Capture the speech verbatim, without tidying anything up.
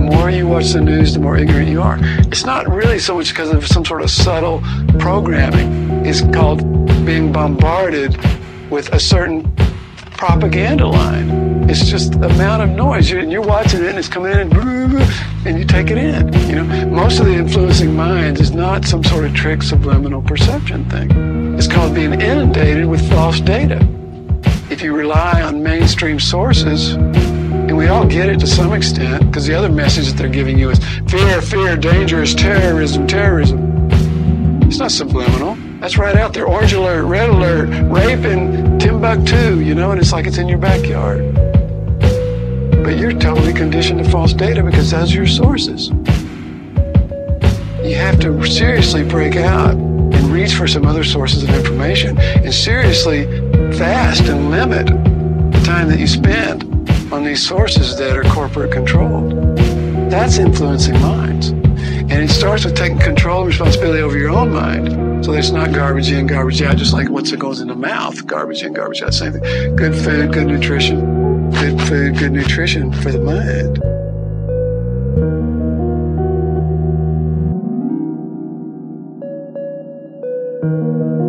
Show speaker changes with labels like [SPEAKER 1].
[SPEAKER 1] more you watch the news, the more ignorant you are. It's not really so much because of some sort of subtle programming. It's called being bombarded with a certain propaganda line. It's just the amount of noise. You're, you're watching it and it's coming in and, and you take it in. You know, most of the influencing minds is not some sort of trick subliminal perception thing. It's called being inundated with false data. If you rely on mainstream sources, and we all get it to some extent, because the other message that they're giving you is fear, fear, dangerous, terrorism, terrorism. It's not subliminal. That's right out there. Orange alert, red alert, rape in Timbuktu, you know, and it's like it's in your backyard. But you're totally conditioned to false data because those are your sources. You have to seriously break out and reach for some other sources of information and seriously fast and limit the time that you spend on these sources that are corporate controlled. That's influencing minds. And it starts with taking control and responsibility over your own mind. So that it's not garbage in, garbage out, just like once it goes in the mouth, garbage in, garbage out, same thing. Good food, good nutrition. Good food, good nutrition for the mind. Thank you.